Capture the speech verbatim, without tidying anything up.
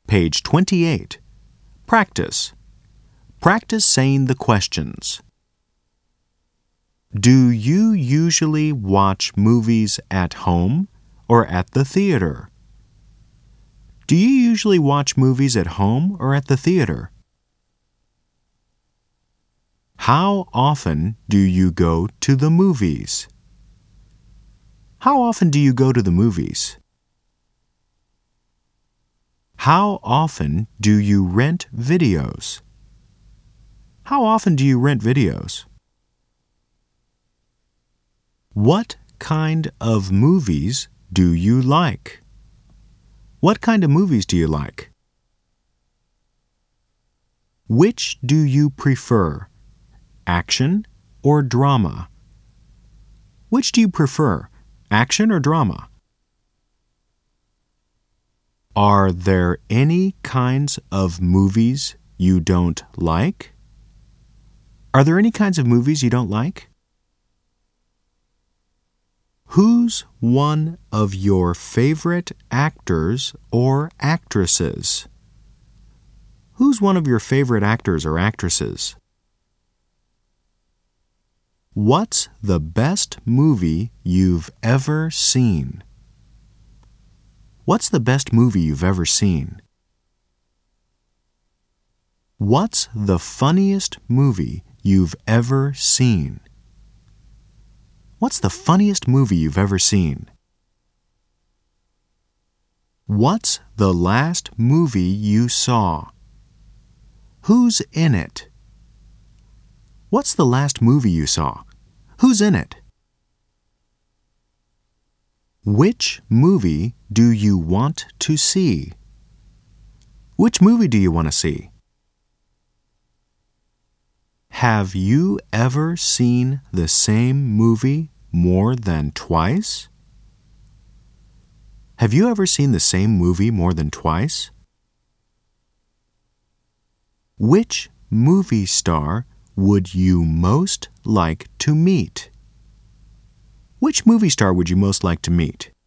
Page twenty-eight. Practice. Practice saying the questions. Do you usually watch movies at home or at the theater? Do you usually watch movies at home or at the theater? How often do you go to the movies? How often do you go to the movies? How often do you rent videos? How often do you rent videos? What kind of movies do you like? What kind of movies do you like? Which do you prefer, action or drama? Which do you prefer, action or drama? Are there any kinds of movies you don't like? Are there any kinds of movies you don't like? Who's one of your favorite actors or actresses? Who's one of your favorite actors or actresses? What's the best movie you've ever seen? What's the best movie you've ever seen? What's the funniest movie you've ever seen? What's the funniest movie you've ever seen? What's the last movie you saw? Who's in it? What's the last movie you saw? Who's in it? Which movie do you want to see? Which movie do you want to see? Have you ever seen the same movie more than twice? Have you ever seen the same movie more than twice? Which movie star would you most like to meet? Which movie star would you most like to meet?